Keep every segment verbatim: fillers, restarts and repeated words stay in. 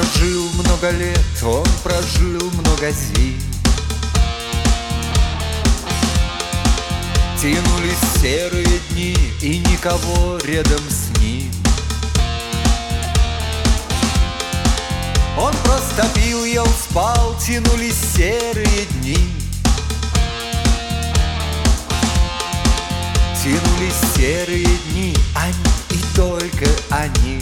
прожил много лет, он прожил много зим. Тянулись серые дни, и никого рядом с ним. Он просто пил, ел, спал, тянулись серые дни. Тянулись серые дни, они и только они.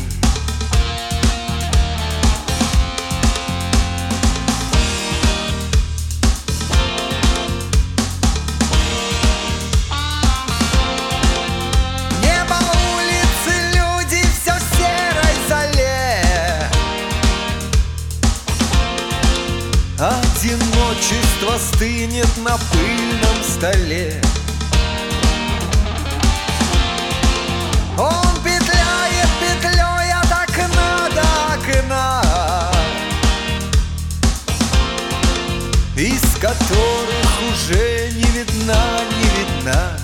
Небо, улицы, люди, все в серой зале. Одиночество стынет на пыльном столе. Он петляет петлей от окна до окна, из которых уже не видна, не видна.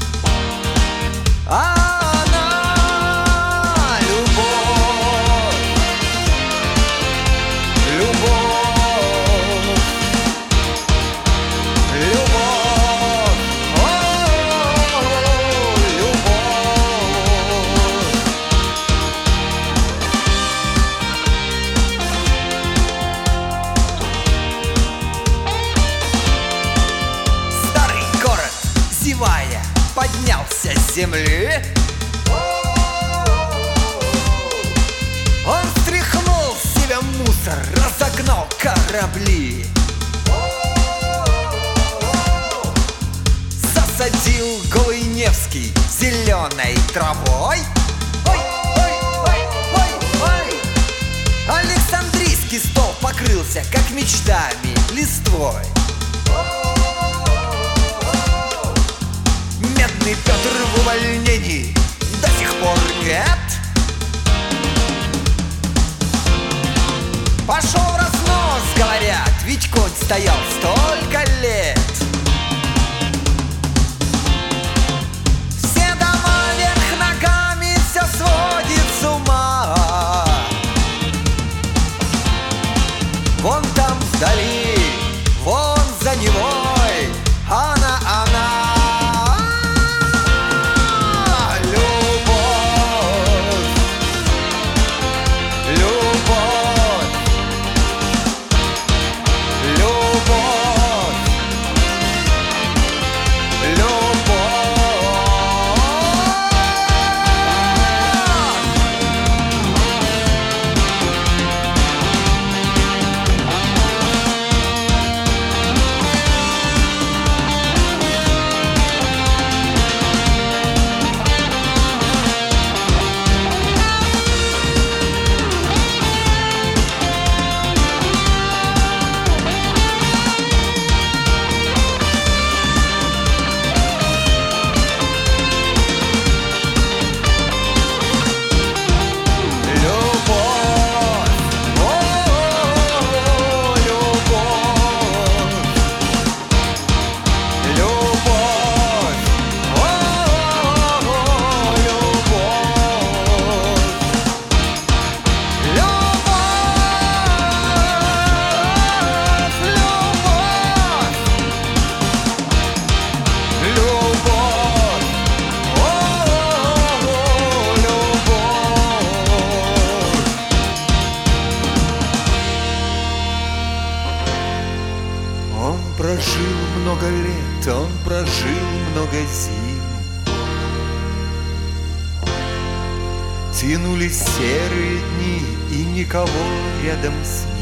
А она любовь, любовь, любовь, о, любовь. Старый город, зевая, поднялся с земли. Он стряхнул с себя мусор, разогнал корабли. Засадил голый Невский зеленой травой. Ой, ой, ой, ой, ой. Александрийский стол покрылся, как мечтами, листвой. Медный Петр в увольнении до сих пор нет. Пошел в разнос, говорят, ведь конь стоял столько лет. Все дома вверх ногами, все сводит с ума. Вон там вдали, вон за Невой, она, она. Он прожил много лет, он прожил много зим. Тянулись серые дни, и никого рядом с ним.